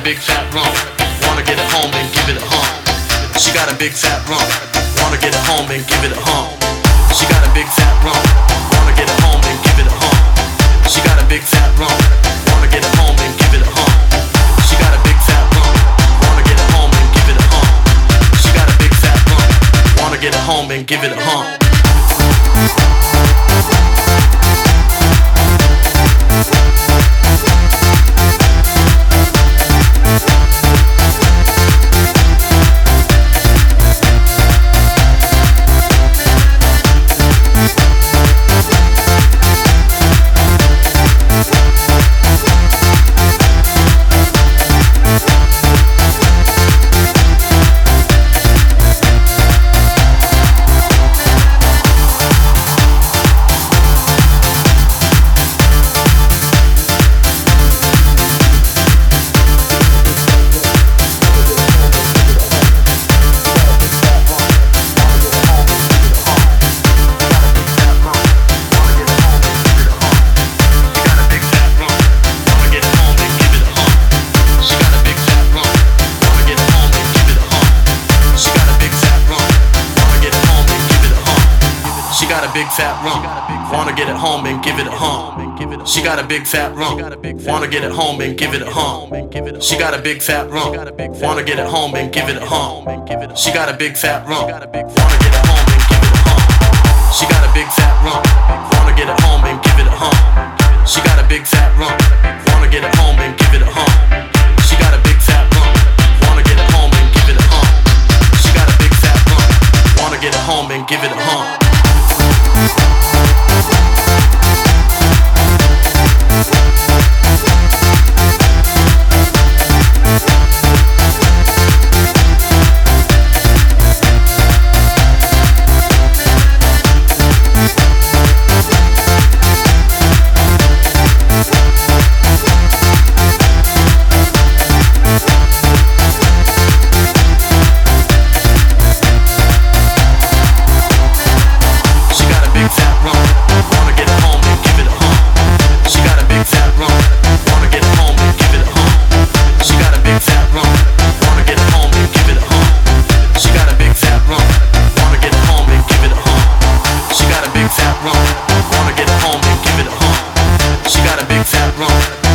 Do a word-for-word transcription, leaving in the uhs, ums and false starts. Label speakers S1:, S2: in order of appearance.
S1: big fat rump, wanna get it home and give it a hump. She got a big fat rump, wanna get it home and give it a hump. She got a big fat rump, wanna get it home and give it a hump. She got a big fat rump, wanna get it home and give it a hump. She got a big fat rump, wanna get it home and give it a hump. She got a big fat rump, wanna get it home and give it a hump. She got a big fat rump, wanna get it home and give it a hump. She got a big fat rump, wanna get it home and give it a hump. She got a big fat rump, wanna get it home and give it a hump. She got a big fat rump, wanna get it home and give it a hump. She got a big fat rump, wanna get it home and give it a hump. She got a big fat rump, wanna get it home and give it a hump. She got a big fat rump, wanna get it home and give it a hump. She got a big fat rump, wanna get it home and give it a hump. Wanna get it home and give it a hump. She got a big fat rump.